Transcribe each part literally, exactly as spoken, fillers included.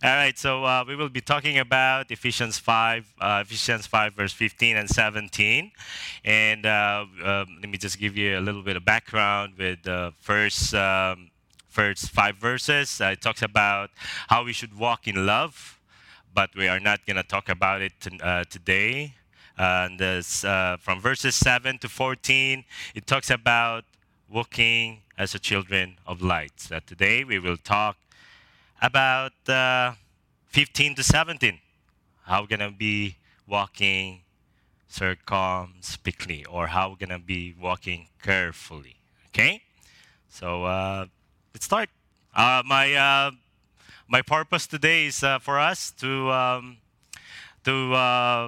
All right, so uh, we will be talking about Ephesians five, uh, Ephesians five, verse fifteen and seventeen. And uh, um, let me just give you a little bit of background with the first, um, first five verses. Uh, it talks about how we should walk in love, but we are not going to talk about it to, uh, today. Uh, and this, uh, from verses seven to fourteen, it talks about walking as a children of light. So today we will talk about uh, fifteen to seventeen. How we're going to be walking circumspectly, or how we're going to be walking carefully. Okay? So uh, let's start. Uh, my, uh, my purpose today is uh, for us to, um, to uh,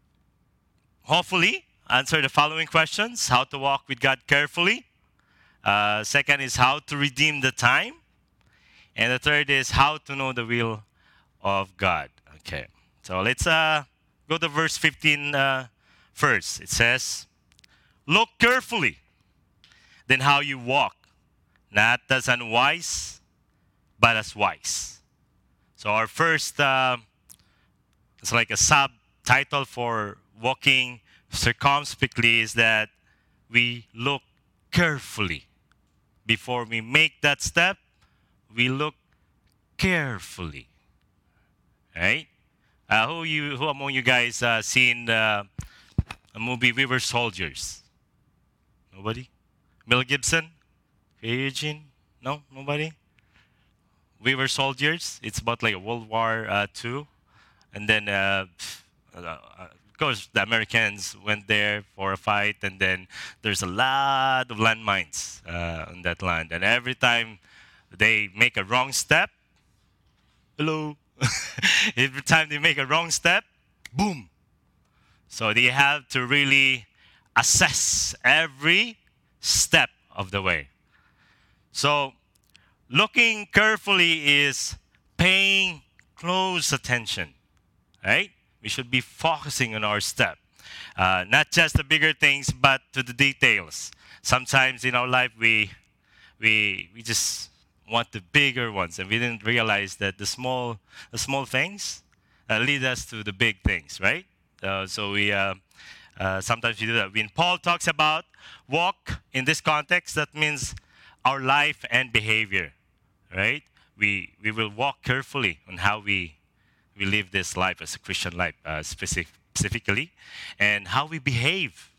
hopefully answer the following questions: how to walk with God carefully. Uh, second is how to redeem the time. And the third is how to know the will of God. Okay. So let's uh, go to verse fifteen uh, first. It says, "Look carefully, then how you walk, not as unwise, but as wise." So our first, uh, it's like a subtitle for walking circumspectly is that we look carefully. Before we make that step, we look carefully. Right? Uh, who you? Who among you guys uh, seen uh, a movie We Were Soldiers? Nobody. Mel Gibson, Eugene? No, nobody. We Were Soldiers. It's about like a World War uh, Two, and then uh, uh, of course the Americans went there for a fight, and then there's a lot of landmines uh, on that land, and every time they make a wrong step, hello. Every time they make a wrong step, boom. So they have to really assess every step of the way. So looking carefully is paying close attention, right? We should be focusing on our step, uh, not just the bigger things, but to the details. Sometimes in our life, we we we just want the bigger ones, and we didn't realize that the small the small things uh, lead us to the big things, right? Uh, so we uh, uh, sometimes we do that. When Paul talks about walk in this context, that means our life and behavior, right? We we will walk carefully on how we we live this life as a Christian life, uh, specific, specifically, and how we behave,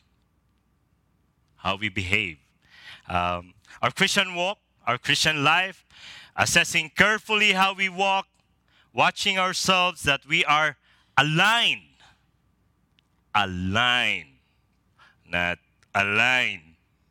how we behave. Um, our Christian walk, our Christian life, assessing carefully how we walk, watching ourselves that we are aligned, aligned, not aligned,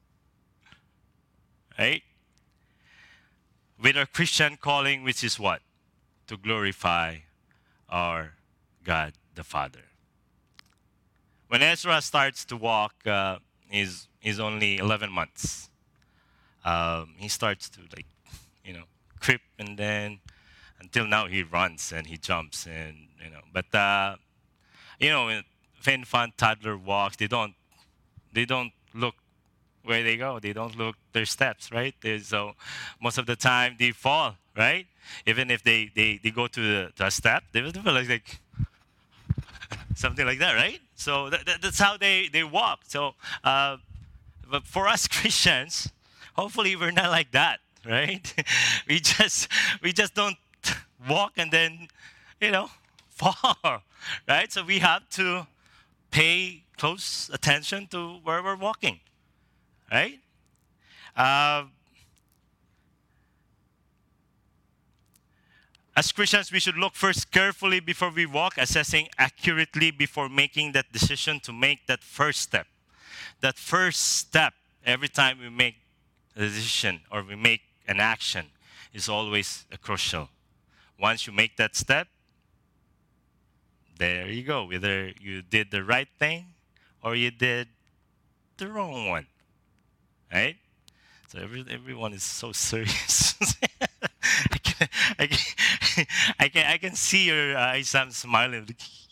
right? With our Christian calling, which is what? To glorify our God the Father. When Ezra starts to walk, uh, he's, he's only eleven months. Um, he starts to like, you know, creep, and then until now he runs and he jumps, and you know. But uh, you know, when infant toddler walks, they don't they don't look where they go. They don't look their steps, right? They, so most of the time they fall, right? Even if they they, they go to, the, to a step, they will feel like, like something like that, right? So that, that, that's how they they walk. So, uh, but for us Christians, hopefully we're not like that, right? we just we just don't walk and then, you know, fall, right? So we have to pay close attention to where we're walking, right? Uh, as Christians, we should look first carefully before we walk, assessing accurately before making that decision to make that first step. That first step, every time we make a decision or we make an action, is always a crucial. Once you make that step, there you go. Whether you did the right thing or you did the wrong one, right? So every, everyone is so serious. I can, I can, I can, I can see your eyes. I'm smiling.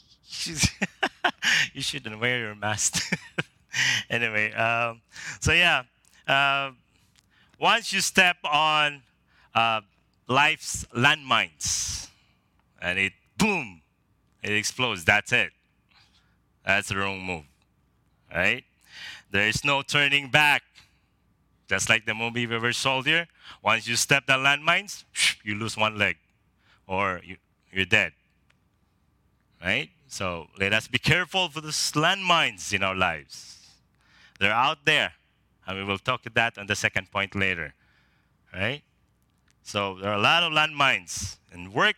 You shouldn't wear your mask. Anyway, um, so yeah, uh, once you step on uh, life's landmines, and it, boom, it explodes. That's it. That's the wrong move, right? There is no turning back. Just like the movie River Soldier, once you step the landmines, you lose one leg, or you, you're dead, right? So let us be careful for those landmines in our lives. They're out there, and we will talk about that on the second point later, right? So there are a lot of landmines in work,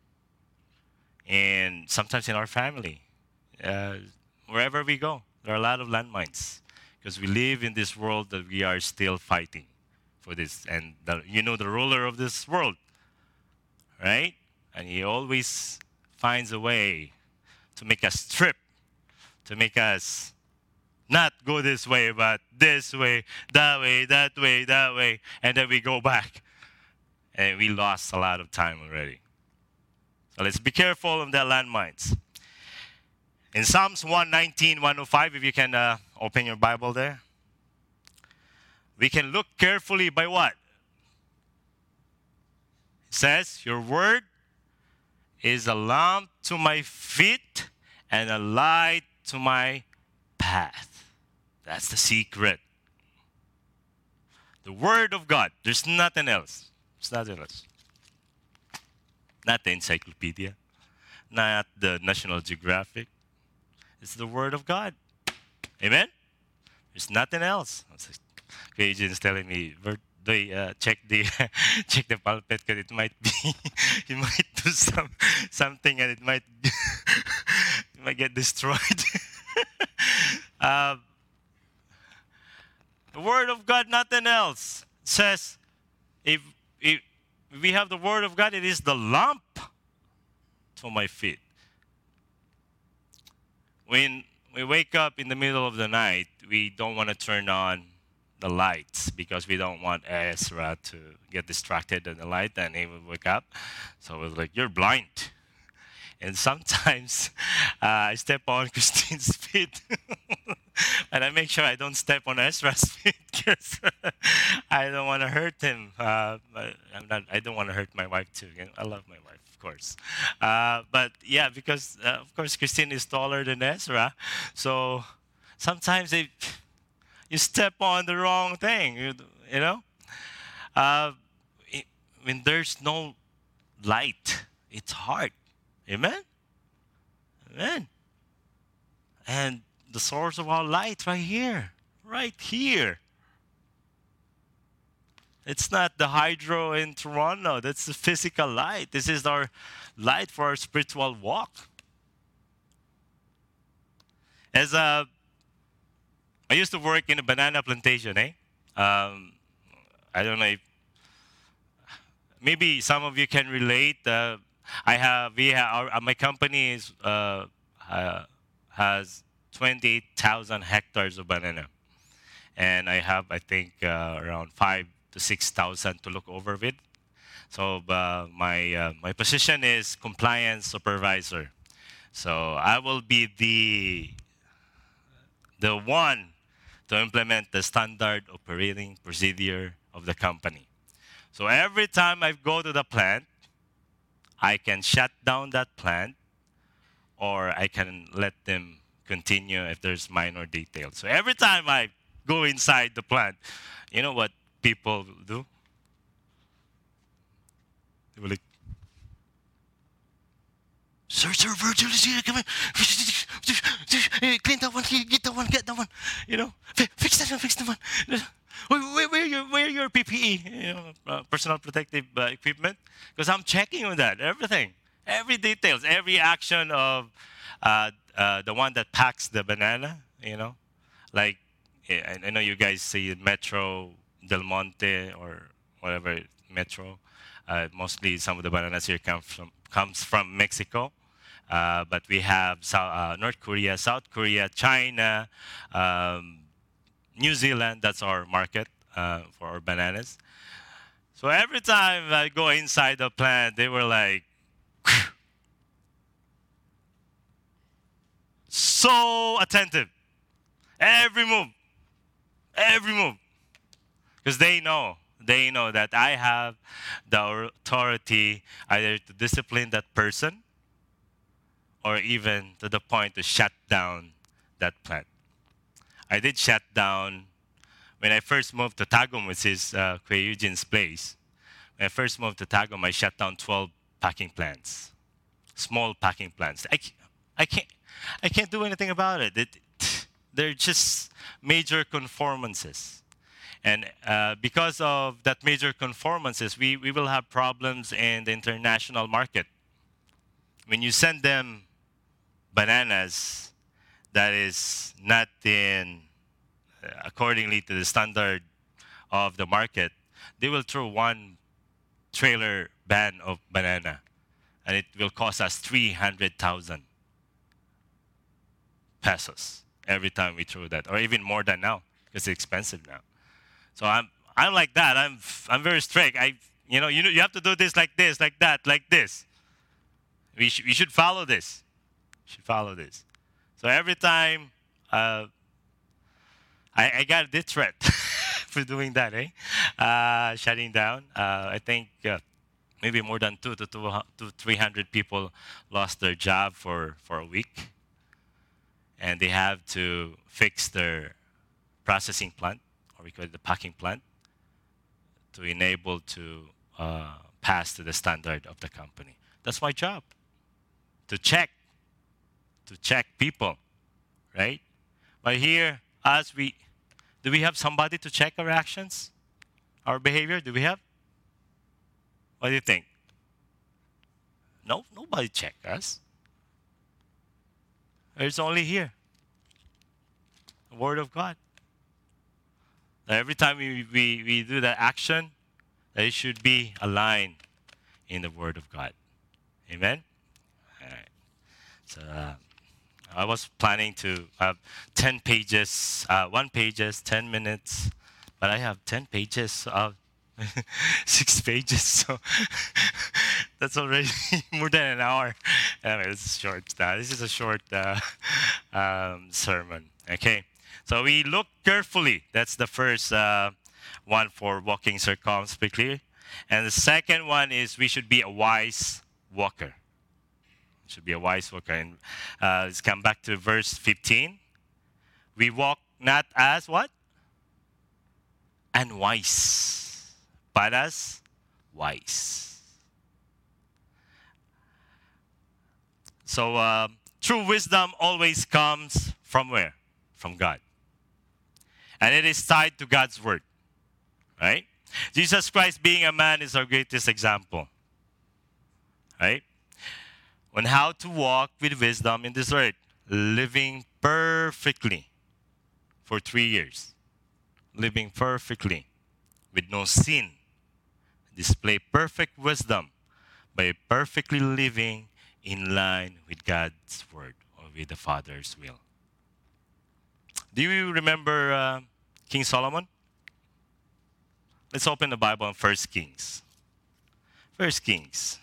and sometimes in our family, uh, wherever we go, there are a lot of landmines because we live in this world that we are still fighting for this. And the, you know the ruler of this world, right? And he always finds a way to make us trip, to make us not go this way, but this way, that way, that way, that way, and then we go back. And we lost a lot of time already. So let's be careful of the landmines. In Psalms one nineteen, one oh five, if you can uh, open your Bible there. We can look carefully by what? It says, your word is a lamp to my feet and a light to my path. That's the secret. The word of God. There's nothing else. There's nothing else. Not the encyclopedia. Not the National Geographic. It's the word of God. Amen? There's nothing else. Okay, Agent's telling me, they uh, check the check the pulpit because it might be you might do some something and it might it might get destroyed. uh, the word of God, nothing else. It says if if we have the word of God, it is the lamp to my feet. When we wake up in the middle of the night, we don't want to turn on the lights because we don't want Ezra to get distracted in the light and he will wake up. So we're like, you're blind. And sometimes uh, I step on Christine's feet and I make sure I don't step on Ezra's feet because I don't want to hurt him. Uh, I'm not, I don't want to hurt my wife too. I love my wife, of course. Uh, but yeah, because uh, of course Christine is taller than Ezra. So sometimes they... you step on the wrong thing, you, you know? Uh, it, when there's no light, it's hard. Amen? Amen. And the source of our light right here. Right here. It's not the hydro in Toronto. That's the physical light. This is our light for our spiritual walk. As a I used to work in a banana plantation, eh? Um, I don't know if maybe some of you can relate. Uh, I have we have our, uh, my company is uh, uh, has twenty thousand hectares of banana, and I have I think uh, around five to six thousand to look over with. So uh, my uh, my position is compliance supervisor. So I will be the the one to implement the standard operating procedure of the company. So every time I go to the plant, I can shut down that plant or I can let them continue if there's minor details. So every time I go inside the plant, you know what people do? They will like, Sir, sir, Virgil is here, come on. Clean that one, get that one, get that one. You know, fix that one, fix that one. Where, where, your, where your P P E, you know, uh, personal protective uh, equipment? Because I'm checking on that, everything. Every details, every action of uh, uh, the one that packs the banana, you know. Like, I, I know you guys see Metro, Del Monte, or whatever, Metro. Uh, mostly some of the bananas here come from, comes from Mexico. Uh, but we have South, uh, North Korea, South Korea, China, um, New Zealand. That's our market uh, for our bananas. So every time I go inside the plant, they were like, so attentive. Every move. Every move. Because they know They know that I have the authority either to discipline that person or even to the point to shut down that plant. I did shut down when I first moved to Tagum, which is uh, Kuya Eugene's place. When I first moved to Tagum, I shut down twelve packing plants, small packing plants. I, c- I can't, I can't do anything about it. it they're just major conformances. And uh, because of that major conformances, we, we will have problems in the international market. When you send them bananas that is not in uh, accordingly to the standard of the market, they will throw one trailer ban of banana, and it will cost us three hundred thousand pesos every time we throw that, or even more than now because it's expensive now. So I'm I'm like that. I'm I'm very strict. I you know you know you have to do this like this, like that, like this. We sh- we should follow this. We should follow this. So every time uh, I I got this threat for doing that, eh? Uh, shutting down. Uh, I think uh, maybe more than two to two to three hundred people lost their job for for a week, and they have to fix their processing plant, or we call it the packing plant, to enable to uh, pass to the standard of the company. That's my job, to check, to check people, right? But here, as we, do we have somebody to check our actions, our behavior? Do we have? What do you think? No, nobody check us. It's only here, the Word of God. Every time we, we, we do that action, it should be aligned in the Word of God. Amen? All right. So uh, I was planning to have ten pages, uh, one pages, ten minutes, but I have ten pages of six pages, so that's already more than an hour. Anyway, this is short. Uh, this is a short uh, um, sermon. Okay, so we look carefully. That's the first uh, one for walking circumspectly, and the second one is we should be a wise walker. Should be a wise walker. And uh, let's come back to verse fifteen. We walk not as what? Unwise, but as wise. So uh, true wisdom always comes from where? From God. And it is tied to God's word. Right? Jesus Christ being a man is our greatest example. Right? On how to walk with wisdom in this earth, living perfectly for three years, living perfectly with no sin, display perfect wisdom by perfectly living in line with God's word or with the Father's will. Do you remember uh, King Solomon? Let's open the Bible in First Kings. First Kings.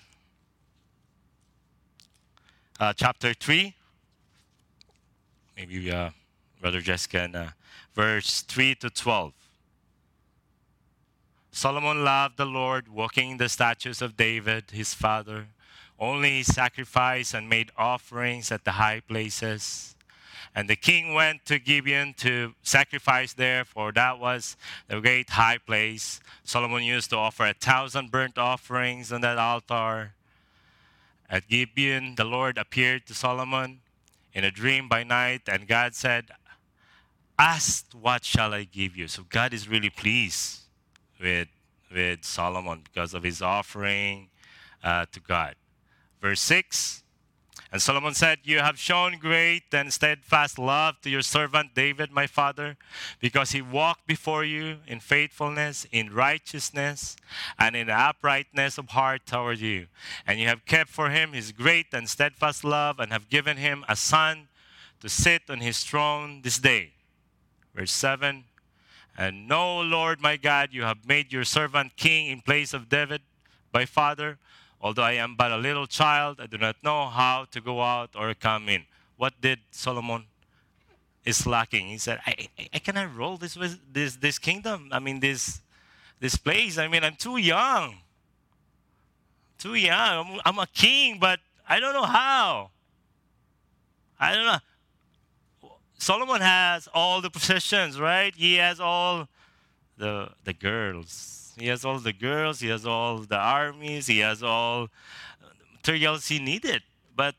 Uh, chapter three, maybe uh, Brother Jess can, uh, verse three to twelve. Solomon loved the Lord, walking in the statutes of David, his father. Only he sacrificed and made offerings at the high places. And the king went to Gibeon to sacrifice there, for that was the great high place. Solomon used to offer a thousand burnt offerings on that altar. At Gibeon, the Lord appeared to Solomon in a dream by night, and God said, ask, what shall I give you? So God is really pleased with, with Solomon because of his offering uh, to God. Verse six, and Solomon said, you have shown great and steadfast love to your servant David, my father, because he walked before you in faithfulness, in righteousness, and in uprightness of heart toward you. And you have kept for him his great and steadfast love, and have given him a son to sit on his throne this day. Verse seven, and know, Lord my God, you have made your servant king in place of David, my father. Although I am but a little child, I do not know how to go out or come in. What did Solomon is lacking? He said, I, I, I cannot rule this, this, this kingdom. I mean, this, this place. I mean, I'm too young. Too young. I'm, I'm a king, but I don't know how. I don't know. Solomon has all the possessions, right? He has all the the girls. He has all the girls. He has all the armies. He has all materials he needed. But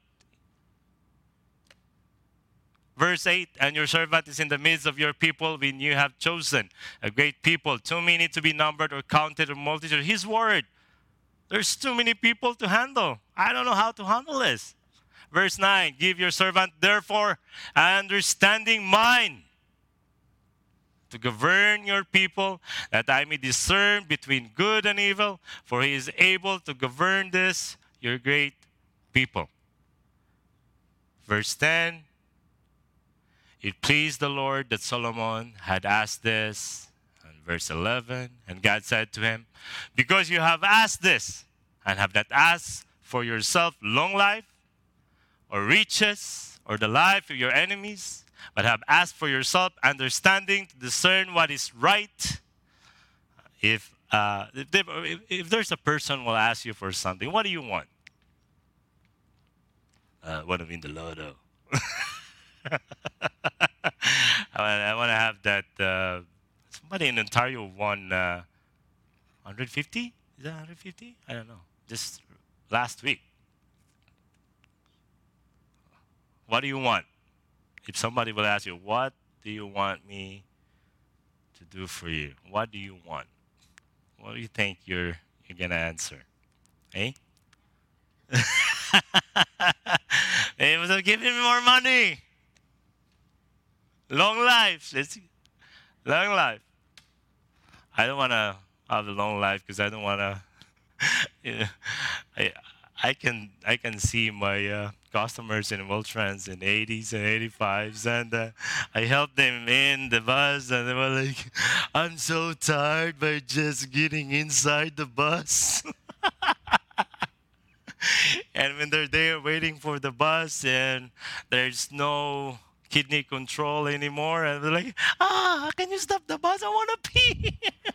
verse eight, and your servant is in the midst of your people, when you have chosen a great people, too many to be numbered or counted or multitude. His word. There's too many people to handle. I don't know how to handle this. Verse nine, give your servant therefore an understanding mind to govern your people, that I may discern between good and evil, for he is able to govern this, your great people. Verse ten, it pleased the Lord that Solomon had asked this. And verse eleven, and God said to him, because you have asked this, and have not asked for yourself long life, or riches, or the life of your enemies, but have asked for yourself understanding to discern what is right. If, uh, if, they, if, if there's a person who will ask you for something, what do you want? Uh, I want to win the lotto. I want to have that. Uh, somebody in Ontario won uh, one hundred fifty? Is that one hundred fifty? I don't know. Just last week. What do you want? If somebody will ask you, what do you want me to do for you? What do you want? What do you think you're you're gonna answer? Eh? Hey, so give him more money. Long life. Let's long life. I don't wanna have a long life because I don't wanna. You know, I I can I can see my uh, customers in Wiltrans in eighties and eighty-fives, and uh, I helped them in the bus, and they were like, "I'm so tired by just getting inside the bus." And when they're there waiting for the bus, and there's no kidney control anymore, and they're like, "Ah, can you stop the bus? I want to pee."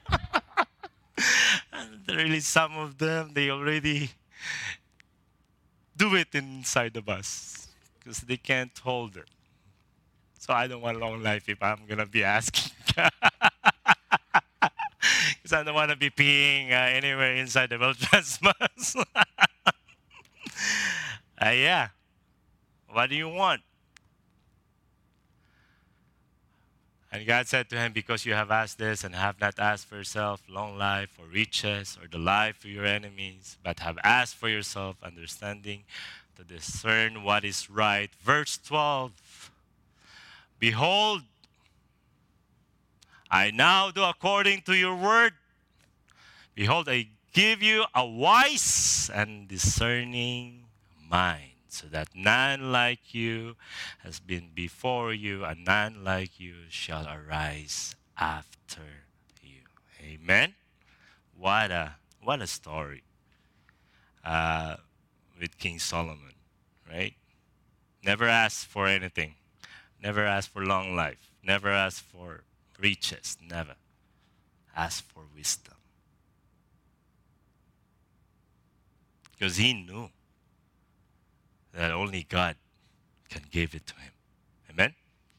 And really, some of them they already do it inside the bus because they can't hold it. So I don't want a long life if I'm gonna be asking, because I don't want to be peeing uh, anywhere inside the Beltrans bus. uh, yeah, what do you want? And God said to him, because you have asked this and have not asked for yourself long life or riches or the life of your enemies, but have asked for yourself understanding to discern what is right. Verse twelve, behold, I now do according to your word. Behold, I give you a wise and discerning mind, so that none like you has been before you, and none like you shall arise after you. Amen. What a what a story uh, with King Solomon, right? Never asked for anything. Never asked for long life. Never asked for riches. Never asked for wisdom, because he knew that only God can give it to him. Amen?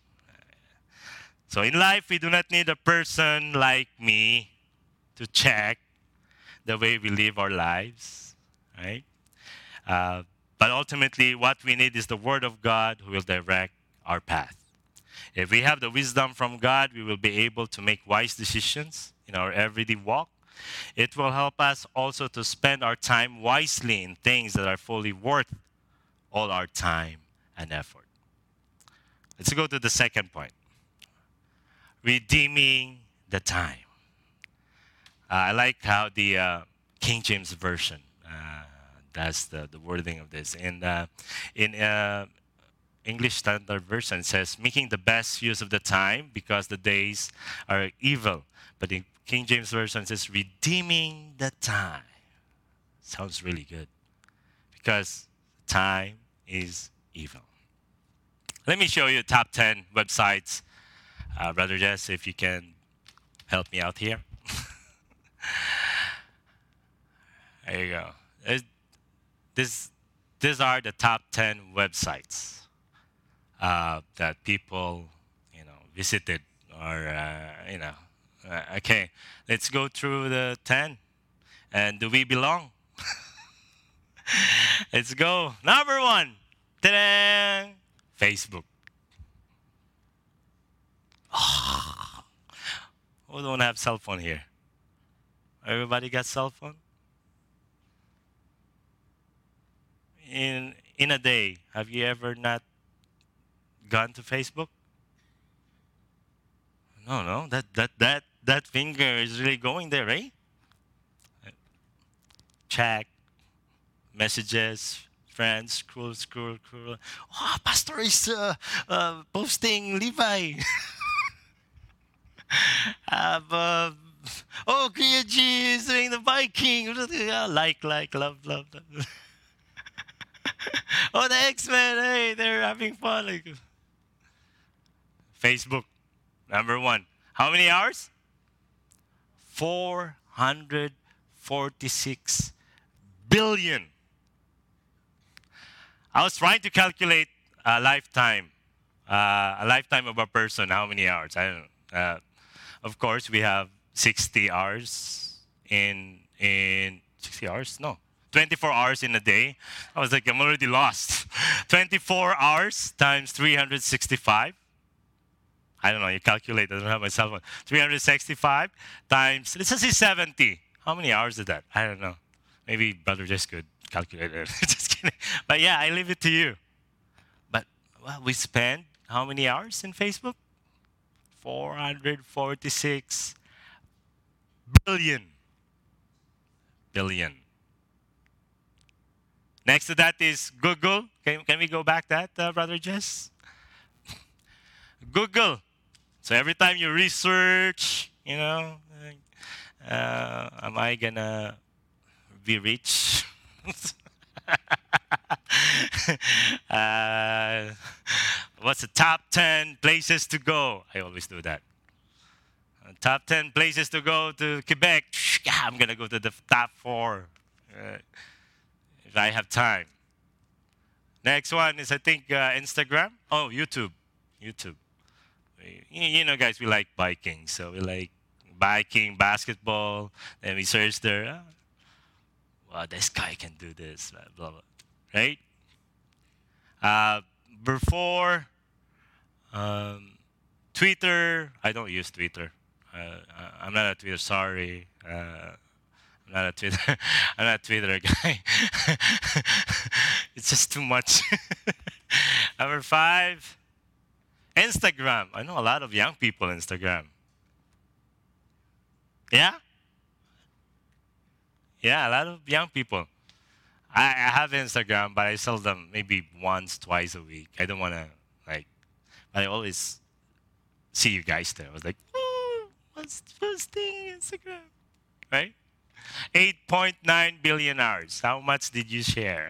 So in life, we do not need a person like me to check the way we live our lives, right? Uh, but ultimately, what we need is the Word of God who will direct our path. If we have the wisdom from God, we will be able to make wise decisions in our everyday walk. It will help us also to spend our time wisely in things that are fully worth all our time and effort. Let's go to the second point. Redeeming the time. Uh, I like how the uh, King James Version uh, does the, the wording of this. In, uh, in uh, English Standard Version, it says, making the best use of the time because the days are evil. But in King James Version, it says, redeeming the time. Sounds really good. Because time is evil. Let me show you top ten websites. Uh, Brother Jess, if you can help me out here. There you go. It- This, these are the top ten websites uh, that people, you know, visited or, uh, you know. Uh, okay, let's go through the ten. And do we belong? Let's go. Number one. Ta-da! Facebook. Who don't have cell phone here? Everybody got cell phone? In in a day, have you ever not gone to Facebook? No, no. That that that that finger is really going there, right? Check messages, friends, scroll, scroll, scroll. Oh, Pastor is uh, uh, posting Levi. Have, uh, oh, Kuya G is doing the Viking. Yeah, like, like, love, love, love. Oh, the X-Men, hey, they're having fun. Like, Facebook, number one. How many hours? four hundred forty-six billion. I was trying to calculate a lifetime, uh, a lifetime of a person. How many hours? I don't know. Uh, of course, we have sixty hours in in sixty hours. No, twenty-four hours in a day. I was like, I'm already lost. twenty-four hours times three hundred sixty-five. I don't know. You calculate. I don't have my cell phone. three hundred sixty-five times. Let's just say seventy. How many hours is that? I don't know. Maybe Brother Jess could calculate it. Just kidding. But yeah, I leave it to you. But well, we spend how many hours in Facebook? four hundred forty-six billion. Billion. Next to that is Google. Can, can we go back that, uh, Brother Jess? Google. So every time you research, you know, uh, am I gonna be rich? uh, what's the top ten places to go? I always do that. Uh, top ten places to go to Quebec. Yeah, I'm gonna go to the top four uh, if I have time. Next one is I think uh, Instagram. Oh, YouTube. YouTube. You, you know, guys, we like biking, so we like biking, basketball, and we search there. "Ah, wow, this guy can do this, blah blah, blah." Right? Uh, before um, Twitter, I don't use Twitter. Uh, I- I'm not a Twitter. Sorry, uh, I'm not a Twitter. I'm not a Twitter guy. It's just too much. Number five, Instagram. I know a lot of young people Instagram. Yeah, yeah, a lot of young people. I, I have Instagram, but I seldom, maybe once, twice a week. I don't want to like. I always see you guys there. I was like, oh, what's posting Instagram, right? eight point nine billion hours. How much did you share?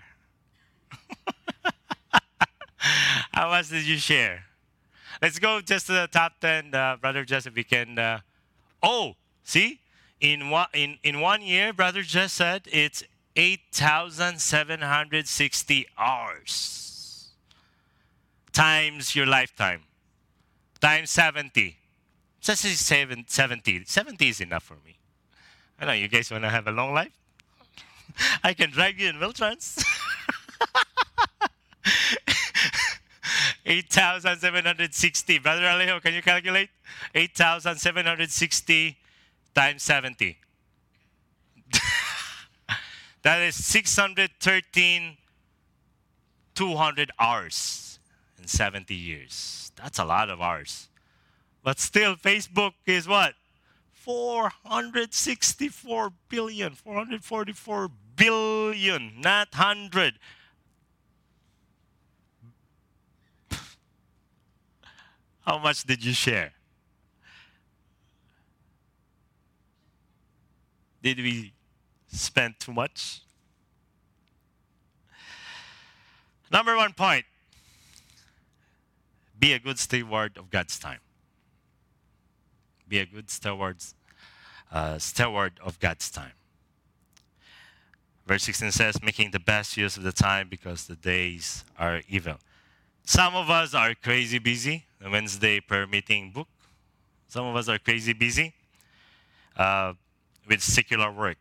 How much did you share? Let's go just to the top ten, uh, Brother Jess, if we can. Uh, oh, see? In one, in, in one year, Brother Jess said it's eight thousand seven hundred sixty hours times your lifetime, times seventy. Just say seven, seventy. seventy is enough for me. I know you guys want to have a long life. I can drive you in Wiltrans. eight thousand seven hundred sixty. Brother Alejo, can you calculate? eight thousand seven hundred sixty times seventy. That is six hundred thirteen, two hundred hours in seventy years. That's a lot of hours. But still, Facebook is what? four hundred sixty-four billion, four hundred forty-four billion, not one hundred. How much did you share? Did we spend too much? Number one point, be a good steward of God's time. Be a good steward uh, steward of God's time. Verse sixteen says, making the best use of the time because the days are evil. Some of us are crazy busy. The Wednesday prayer meeting book. Some of us are crazy busy uh, with secular work.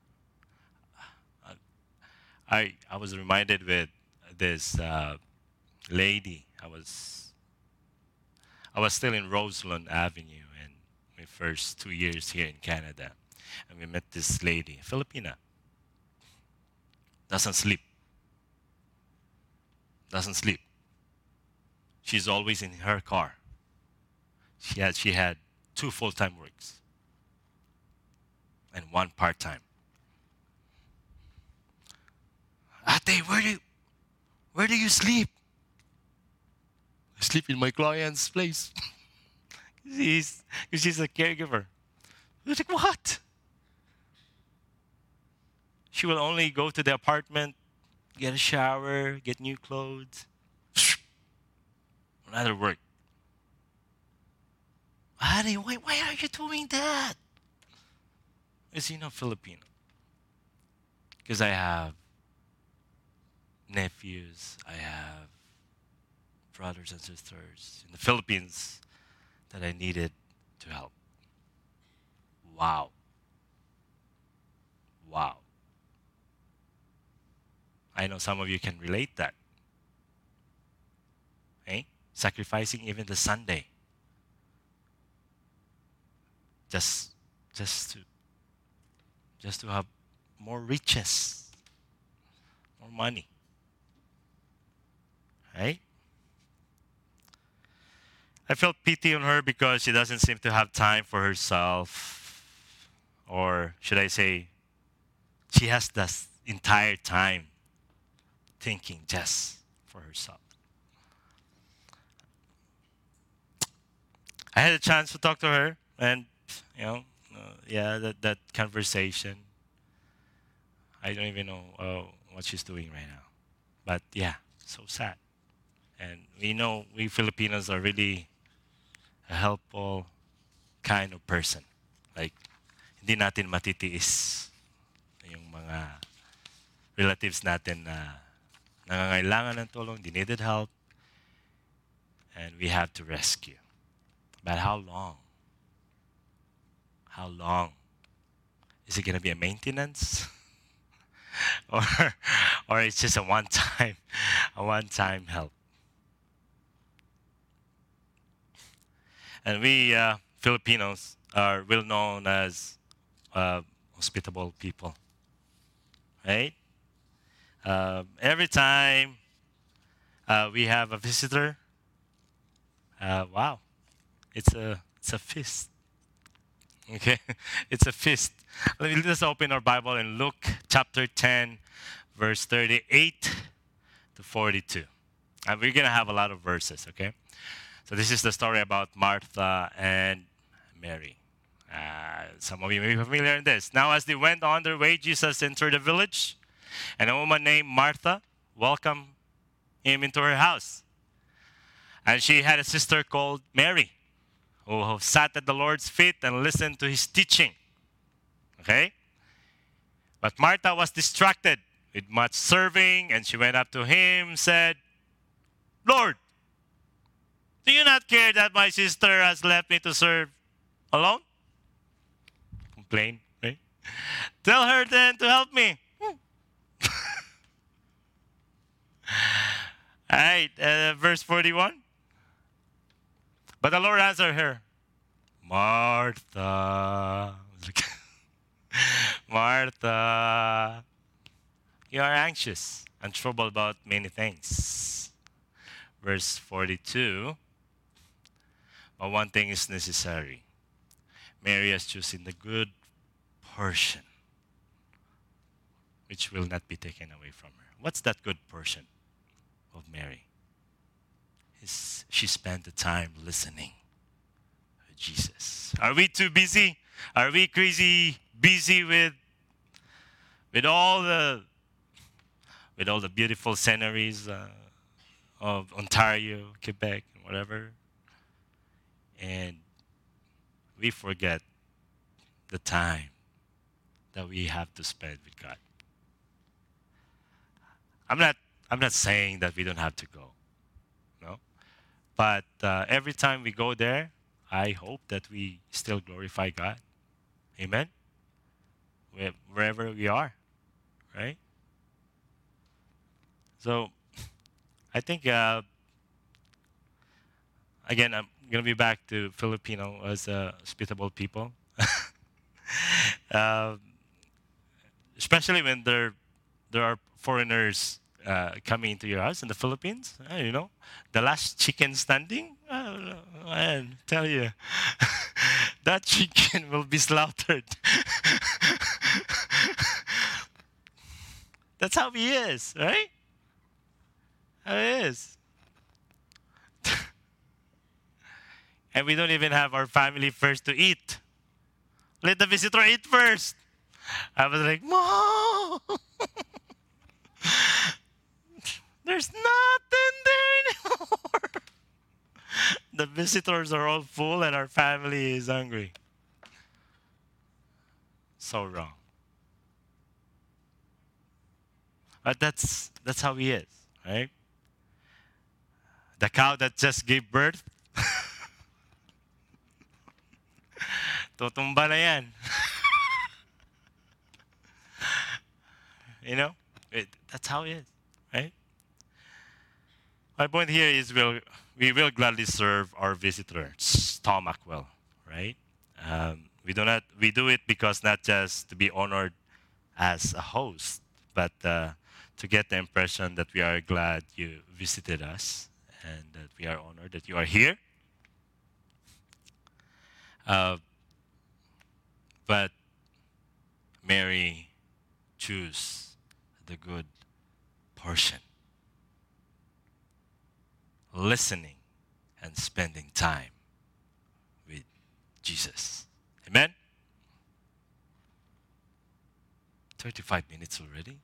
I I was reminded with this uh, lady. I was I was still in Roseland Avenue in my first two years here in Canada, and we met this lady, Filipina. Doesn't sleep. Doesn't sleep. She's always in her car. She had she had two full-time works and one part-time. Ate, where do you, where do you sleep? I sleep in my client's place. she's she's a caregiver. I was like, what? She will only go to the apartment, get a shower, get new clothes, another work. Ate, why, why are you doing that? Is he not Filipino? Because I have nephews, I have brothers and sisters in the Philippines that I needed to help. Wow. Wow. I know some of you can relate that. Eh? Sacrificing even the Sunday. Just just to just to have more riches, more money. Right? I felt pity on her because she doesn't seem to have time for herself. Or should I say, she has this entire time thinking just for herself. I had a chance to talk to her, and, you know, uh, yeah, that, that conversation. I don't even know uh, what she's doing right now. But yeah, so sad. And we know we Filipinos are really a helpful kind of person. Like, hindi natin matitiis yung mga relatives natin na nangangailangan ng tulong, they needed help, and we have to rescue. But how long? How long? Is it going to be a maintenance? or or it's just a one-time a one-time help? And we uh, Filipinos are well known as uh, hospitable people, right? Uh, every time uh, we have a visitor, uh, wow, it's a it's a feast. Okay, it's a feast. Let me just open our Bible in Luke chapter ten, verse thirty-eight to forty-two. And we're gonna have a lot of verses. Okay. So this is the story about Martha and Mary. Uh, some of you may be familiar in this. Now, as they went on their way, Jesus entered the village, and a woman named Martha welcomed him into her house. And she had a sister called Mary, who sat at the Lord's feet and listened to his teaching. Okay? But Martha was distracted with much serving, and she went up to him, said, Lord, do you not care that my sister has left me to serve alone? Complain, right? Tell her then to help me. All right, uh, verse forty-one. But the Lord answered her, Martha, Martha, you are anxious and troubled about many things. Verse forty-two. But one thing is necessary. Mary has chosen the good portion, which will not be taken away from her. What's that good portion of Mary? Is she spent the time listening to Jesus. Are we too busy? Are we crazy busy with with all the with all the beautiful sceneries uh, of Ontario, Quebec, whatever? And we forget the time that we have to spend with God. I'm not I'm not saying that we don't have to go, no. But uh, every time we go there, I hope that we still glorify God. Amen. Where- Wherever we are, right? So I think uh, again I'm gonna be back to Filipino as uh, hospitable people, uh, especially when there there are foreigners uh, coming into your house in the Philippines. Uh, you know, the last chicken standing. Uh, I tell you, that chicken will be slaughtered. That's how he is, right? How he is. And we don't even have our family first to eat. Let the visitor eat first. I was like, Mom, there's nothing there anymore. The visitors are all full and our family is hungry. So wrong. But that's that's how he is, right? The cow that just gave birth, tutumba na yan. You know? It, that's how it is, right? My point here is we'll, we will gladly serve our visitor's stomach well, right? Um, we do not we do it because not just to be honored as a host, but uh, to get the impression that we are glad you visited us and that we are honored that you are here. Uh, but Mary choose the good portion, listening and spending time with Jesus. Amen? thirty-five minutes already?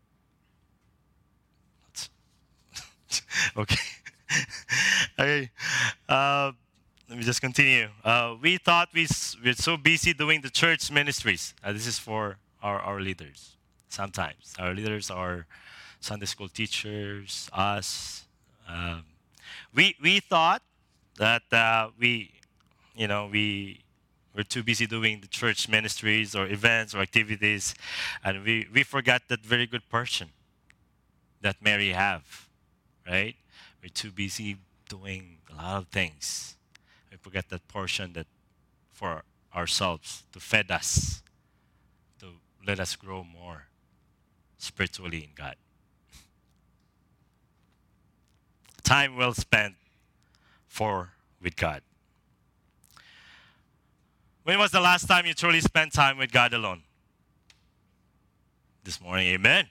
That's okay. Okay. Uh, let me just continue. Uh, we thought we s- we're so busy doing the church ministries. Uh, this is for our, our leaders. Sometimes our leaders are Sunday school teachers, us. Um, we we thought that uh, we, you know, we were too busy doing the church ministries or events or activities, and we we forgot that very good portion that Mary have, right? We're too busy doing a lot of things. We forget that portion that for ourselves to feed us, to let us grow more spiritually in God. Time well spent for with God. When was the last time you truly spent time with God alone? This morning, amen.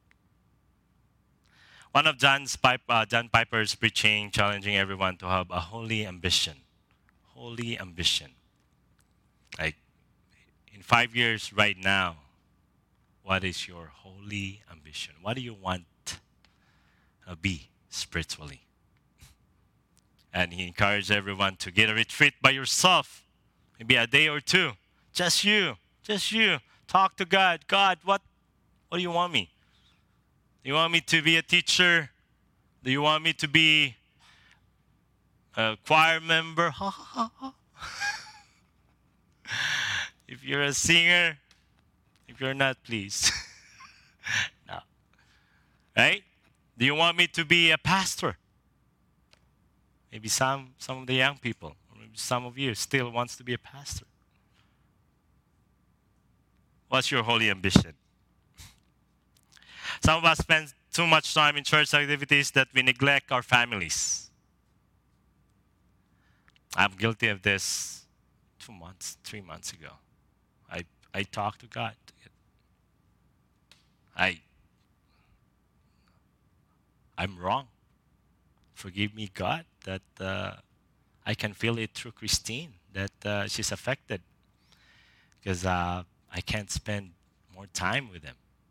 One of John's Pipe, uh, John Piper's preaching, challenging everyone to have a holy ambition. Holy ambition. Like in five years right now, what is your holy ambition? What do you want to be spiritually? And he encouraged everyone to get a retreat by yourself, maybe a day or two. Just you, just you. Talk to God. God, what, what do you want me? Do you want me to be a teacher? Do you want me to be a choir member? Ha, ha, ha, ha. If you're a singer, if you're not, please. No. Right? Do you want me to be a pastor? Maybe some, some of the young people, or maybe some of you still wants to be a pastor. What's your holy ambition? Some of us spend too much time in church activities that we neglect our families. I'm guilty of this two months, three months ago. I, I talked to God. I, I'm wrong. Forgive me, God, that uh, I can feel it through Christine, that uh, she's affected because uh, I can't spend more time with him.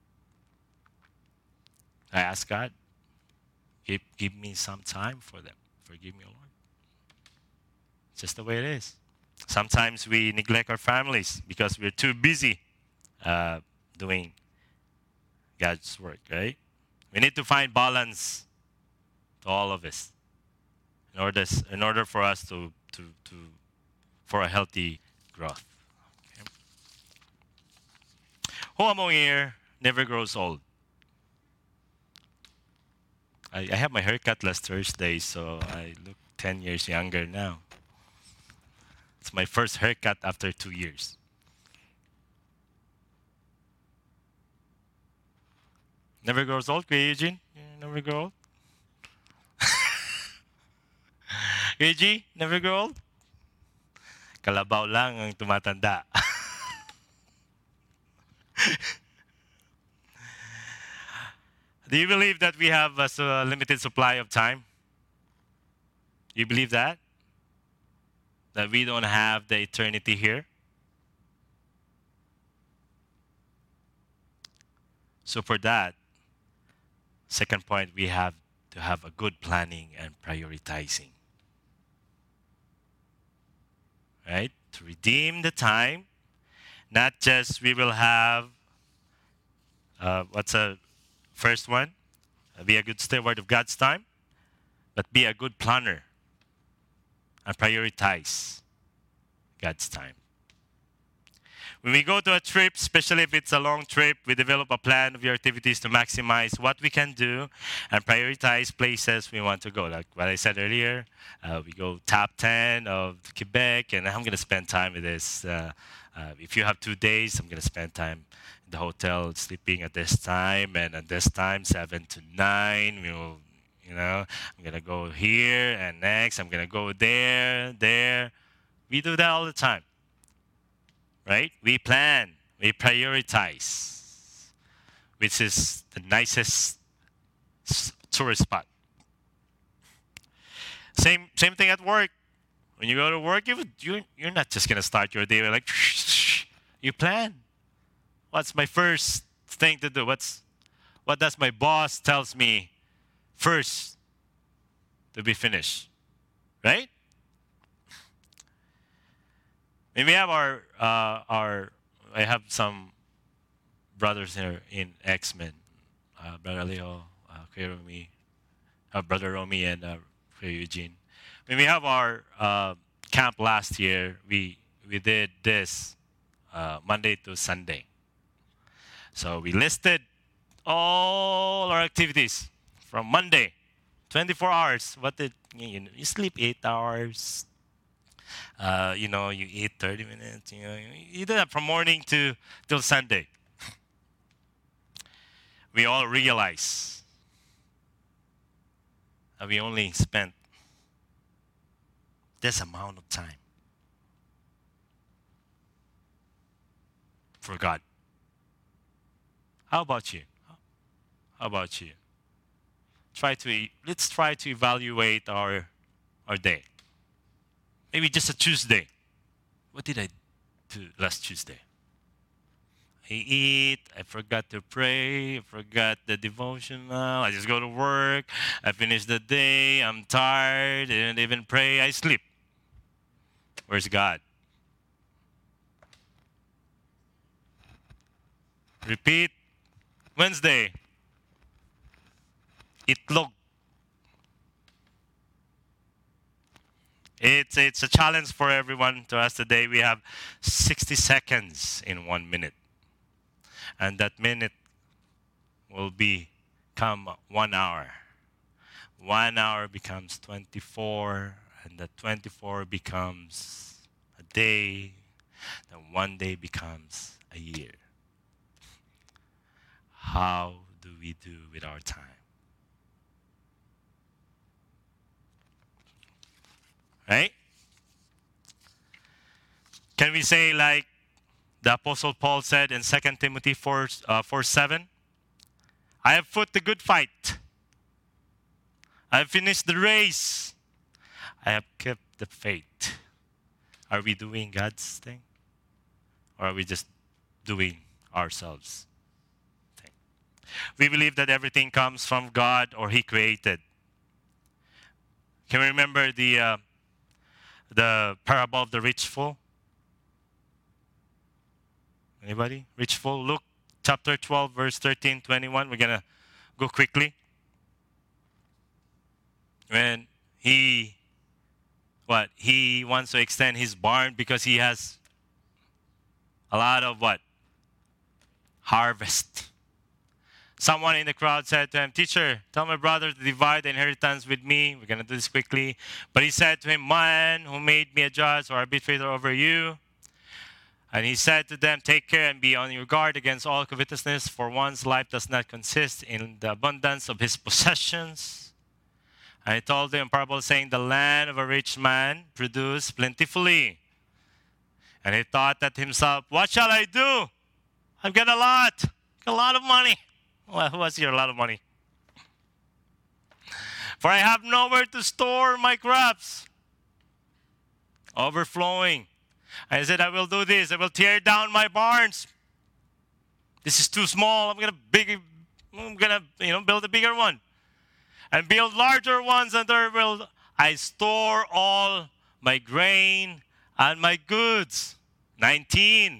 I ask God, give, give me some time for them. Forgive me, Lord. It's just the way it is. Sometimes we neglect our families because we're too busy uh, doing God's work, right? We need to find balance to all of this in order, in order for us to, to, to for a healthy growth. Okay. Who among here never grows old? I, I had my haircut last Thursday, so I look ten years younger now. It's my first haircut after two years. Never grows old, Kuya Eugene? You never grow old? Eugene, never grow old? Kalabaw lang ang tumatanda. Do you believe that we have a so- limited supply of time? You believe that? That we don't have the eternity here? So for that, second point, we have to have a good planning and prioritizing. Right? To redeem the time, not just we will have, uh, what's a first one? Uh, be a good steward of God's time, but be a good planner and prioritize God's time. When we go to a trip, especially if it's a long trip, we develop a plan of your activities to maximize what we can do and prioritize places we want to go. Like what I said earlier, uh, we go top ten of Quebec, and I'm going to spend time with this. Uh, uh, if you have two days, I'm going to spend time in the hotel sleeping at this time, and at this time, seven to nine, we will, you know, I'm going to go here, and next I'm going to go there, there. We do that all the time. Right? We plan, we prioritize, which is the nicest tourist spot. Same same thing at work. When you go to work, you you you're not just gonna start your day with like you plan. What's my first thing to do? What's what does my boss tells me first to be finished? Right? And we have our uh, our I have some brothers here in X-Men, uh, Brother Leo, uh, Kuya Romy, uh, Brother Romy, and uh, Kuya Eugene. When we have our uh, camp last year, we we did this uh, Monday to Sunday. So we listed all our activities from Monday, twenty-four hours. What did you know? You sleep eight hours. Uh, you know, you eat thirty minutes. You know, you do that from morning to till Sunday. We all realize that we only spent this amount of time for God. How about you? How about you? Try to e- let's try to evaluate our our day. Maybe just a Tuesday. What did I do last Tuesday? I eat, I forgot to pray, I forgot the devotional, I just go to work, I finish the day, I'm tired, I didn't even pray, I sleep. Where's God? Repeat. Wednesday. Itlog. It's, it's a challenge for everyone to us today. We have sixty seconds in one minute. And that minute will become one hour. One hour becomes twenty-four, and that twenty-four becomes a day, then one day becomes a year. How do we do with our time? Right? Can we say like the Apostle Paul said in Second Timothy four, uh, four seven? I have fought the good fight. I have finished the race. I have kept the faith. Are we doing God's thing? Or are we just doing ourselves' thing? We believe that everything comes from God or He created. Can we remember the uh, the parable of the rich fool? Anybody? Rich fool? Luke chapter twelve, verse thirteen, twenty-one. We're going to go quickly. When he, what? He wants to extend his barn because he has a lot of what? Harvest. Someone in the crowd said to him, "Teacher, tell my brother to divide the inheritance with me." We're going to do this quickly. But he said to him, "Man, who made me a judge or arbitrator over you?" And he said to them, "Take care and be on your guard against all covetousness, for one's life does not consist in the abundance of his possessions." And he told them a parable saying, "The land of a rich man produced plentifully." And he thought at himself, "What shall I do? I've got a lot, a lot of money." Well, who has here a lot of money? "For I have nowhere to store my crops." Overflowing. I said, "I will do this. I will tear down my barns. This is too small. I'm gonna big, I'm gonna you know build a bigger one, and build larger ones, and there will I store all my grain and my goods." nineteen.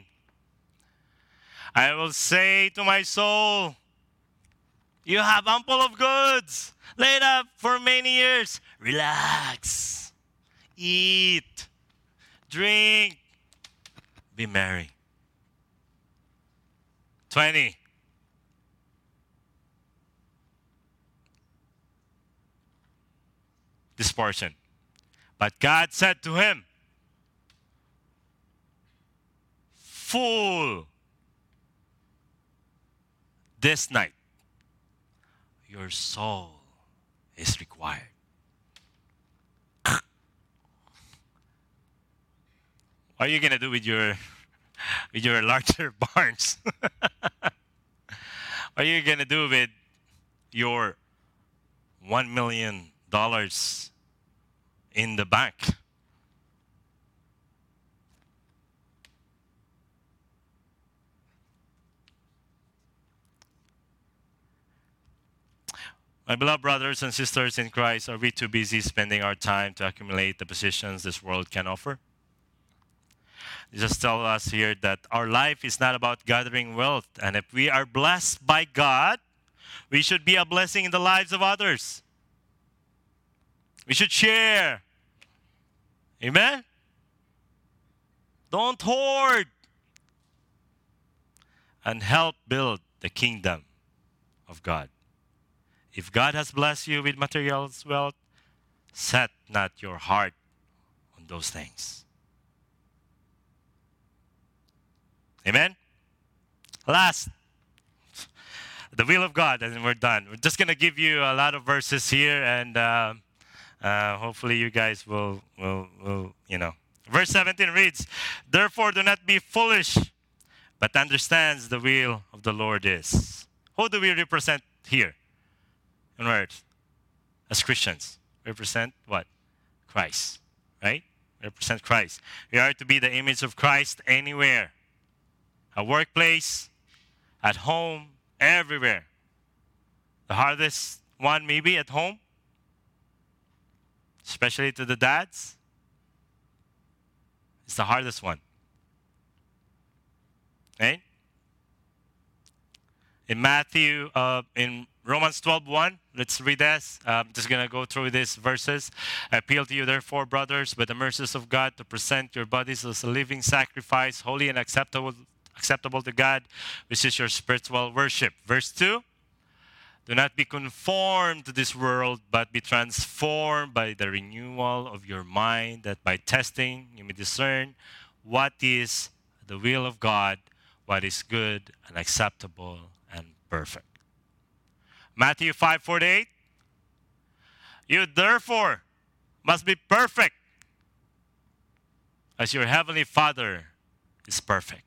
I will say to my soul, "You have ample of goods laid up for many years. Relax, eat, drink, be merry." twenty. This portion. But God said to him, "Fool, this night your soul is required." What are you gonna do with your with your larger barns? What are you gonna do with your one million dollars in the bank? My beloved brothers and sisters in Christ, are we too busy spending our time to accumulate the positions this world can offer? Jesus tells us here that our life is not about gathering wealth. And if we are blessed by God, we should be a blessing in the lives of others. We should share. Amen? Don't hoard. And help build the kingdom of God. If God has blessed you with material wealth, set not your heart on those things. Amen? Last, the will of God, and we're done. We're just going to give you a lot of verses here, and uh, uh, hopefully you guys will, will, will, you know. Verse seventeen reads, "Therefore do not be foolish, but understands the will of the Lord is." Who do we represent here? In words, as Christians, we represent what? Christ, right? We represent Christ. We are to be the image of Christ anywhere. At workplace, at home, everywhere. The hardest one maybe at home, especially to the dads. It's the hardest one. Right? In Matthew, uh, in Romans twelve one, let's read this. I'm just going to go through these verses. "I appeal to you, therefore, brothers, by the mercies of God, to present your bodies as a living sacrifice, holy and acceptable, acceptable to God, which is your spiritual worship." Verse two, "Do not be conformed to this world, but be transformed by the renewal of your mind, that by testing you may discern what is the will of God, what is good and acceptable and perfect." Matthew five forty-eight, "You therefore must be perfect, as your heavenly Father is perfect."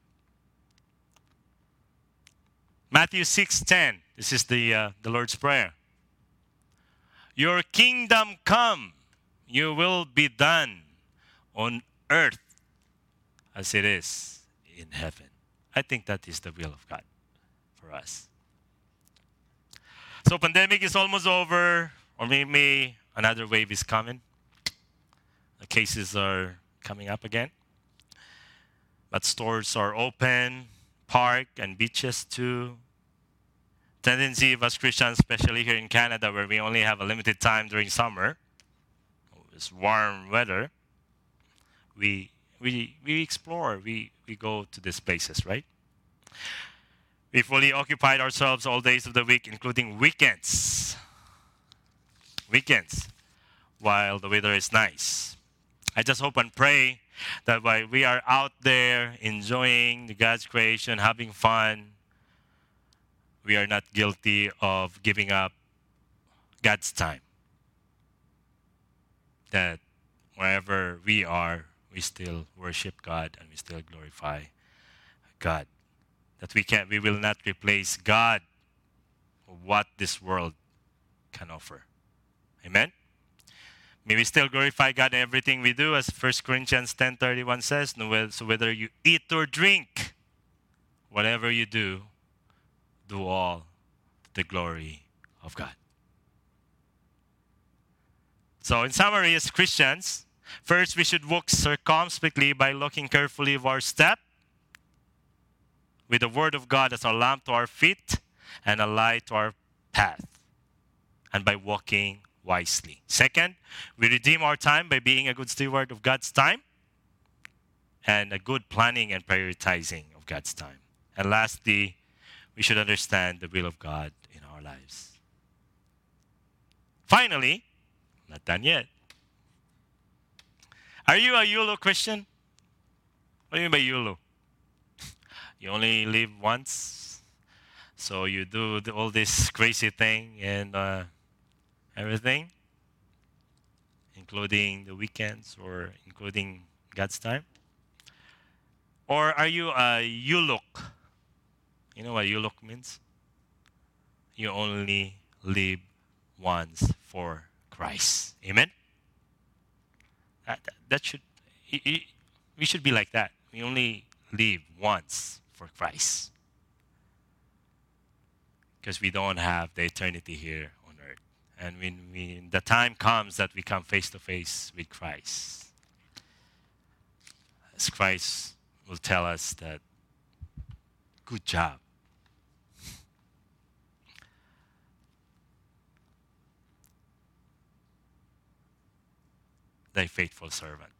Matthew six ten, this is the, uh, the Lord's Prayer. "Your kingdom come, your will be done on earth as it is in heaven." I think that is the will of God for us. So pandemic is almost over, or maybe another wave is coming. The cases are coming up again. But stores are open, park and beaches too. Tendency of us Christians, especially here in Canada, where we only have a limited time during summer, it's warm weather, we we we explore, we, we go to these places, right? We fully occupied ourselves all days of the week, including weekends. Weekends, while the weather is nice. I just hope and pray that while we are out there enjoying the God's creation, having fun, we are not guilty of giving up God's time. That wherever we are, we still worship God and we still glorify God. That we can, we will not replace God for what this world can offer. Amen? May we still glorify God in everything we do, as First Corinthians ten thirty-one says, so whether you eat or drink, whatever you do, do all to the glory of God. So in summary, as Christians, first we should walk circumspectly by looking carefully of our step, with the Word of God as a lamp to our feet and a light to our path, and by walking wisely. Second, we redeem our time by being a good steward of God's time and a good planning and prioritizing of God's time. And lastly, we should understand the will of God in our lives. Finally, not done yet. Are you a YOLO Christian? What do you mean by YOLO? You only live once, so you do the, all this crazy thing and uh, everything, including the weekends or including God's time? Or are you a YOLOK? You know what YOLOK means? You only live once for Christ. Amen? That, that should, we should be like that. We only live once for Christ. Because we don't have the eternity here on earth. And when we, the time comes that we come face to face with Christ, as Christ will tell us that, good job. Thy faithful servant.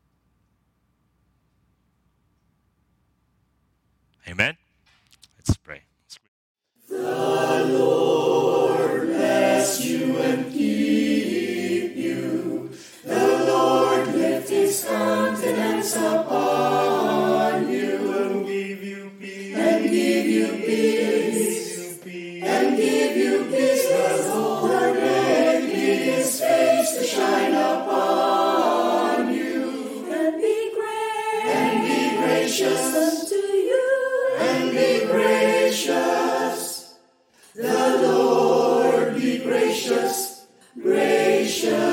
Amen? Let's pray. The Lord bless you and keep you. The Lord lift his countenance upon you and give you peace. And give you peace. And give you peace. The Lord make his face to shine upon you. And be great. And be gracious unto you. And be gracious. The Lord be gracious, gracious.